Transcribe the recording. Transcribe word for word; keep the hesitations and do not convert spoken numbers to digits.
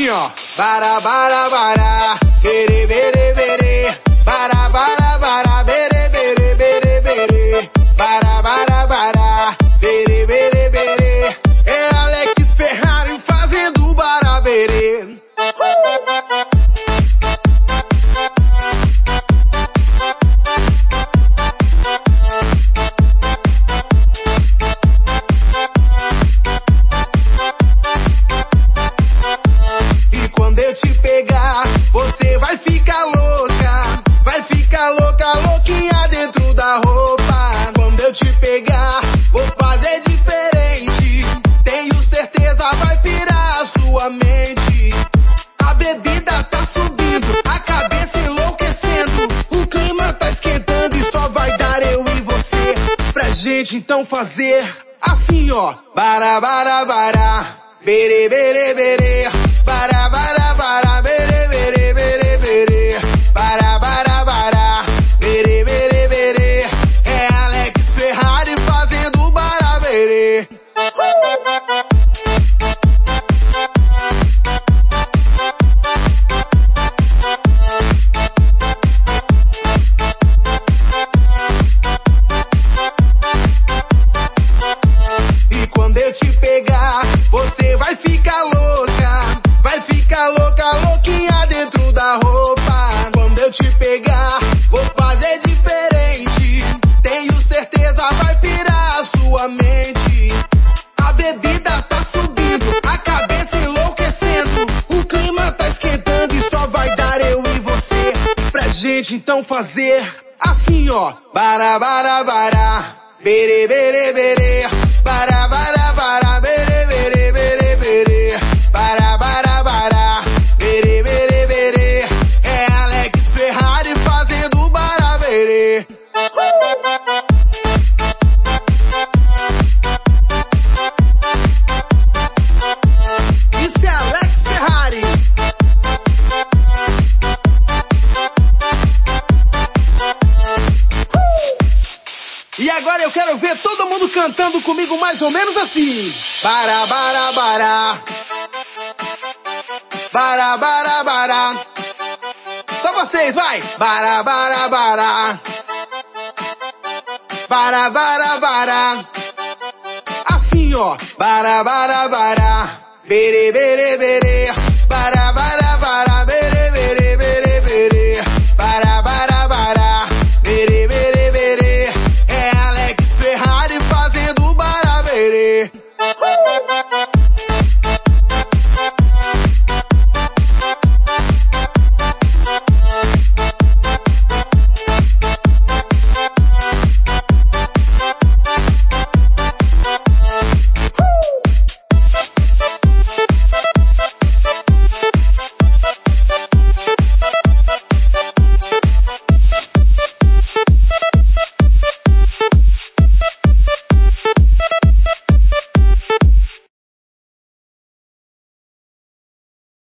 Assim ó, bara bara bara, bere bere bere, bara bara bara, bere bere bere bere, bara bara bara, bere bere bere. É Alex Ferrari fazendo baraberê. E quando eu te pegar, você vai ficar louca, vai ficar louca, louquinha dentro da roupa. Quando eu te pegar, vou fazer diferente, tenho certeza vai pirar a sua mente. A bebida tá subindo, a cabeça enlouquecendo, o clima tá esquentando e só vai dar eu e você pra gente então fazer assim ó, bara bara bara, bere bere bere, bara bara bara, bere bere bere bere, bara bara bara, bere bere bere. É Alex Ferrari fazendo baraberê. E quando eu te pegar, você vai ficar louca, vai ficar louca, louquinha dentro da roupa. Quando eu te pegar, vou fazer diferente, tenho certeza vai pirar a sua mente. A bebida tá subindo, a cabeça enlouquecendo, o clima tá esquentando e só vai dar eu e você pra gente então fazer assim ó, bara bara bara, bere bere bere, bara bara bara, bere bere bere bere, bara bara bara, bere bere bere. É Alex Ferrari fazendo baraberê. Isso é Alex Ferrari. E agora eu quero ver todo mundo cantando comigo mais ou menos assim. Bara bara bara, bara bara bara. Só vocês, vai. Bara bara bara, bara bara bara. Assim ó, bara bara bara, bere bere bere,